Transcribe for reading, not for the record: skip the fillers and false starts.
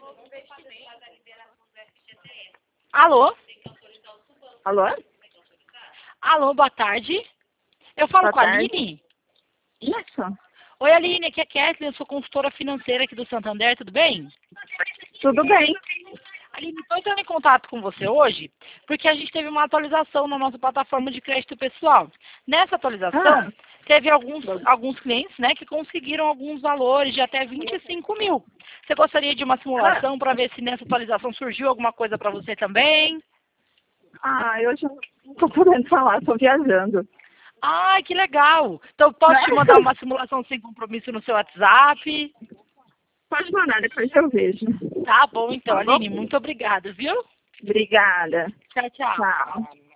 Alô? Alô? Alô, boa tarde. Eu falo Boa com a tarde. Aline? Isso. Oi, Aline, aqui é Kathleen, eu sou consultora financeira aqui do Santander, tudo bem? Tudo bem? Aline, estou entrando em contato com você hoje porque a gente teve uma atualização na nossa plataforma de crédito pessoal. Nessa atualização, teve alguns clientes, né, que conseguiram alguns valores de até 25 mil. Você gostaria de uma simulação para ver se nessa atualização surgiu alguma coisa para você também? Hoje eu não estou podendo falar, estou viajando. Ai, que legal! Então, posso te mandar uma simulação sem compromisso no seu WhatsApp? Pode mandar, depois eu vejo. Tá bom, então, Tá bom? Aline, muito obrigada, viu? Obrigada. Tchau, tchau. Tchau.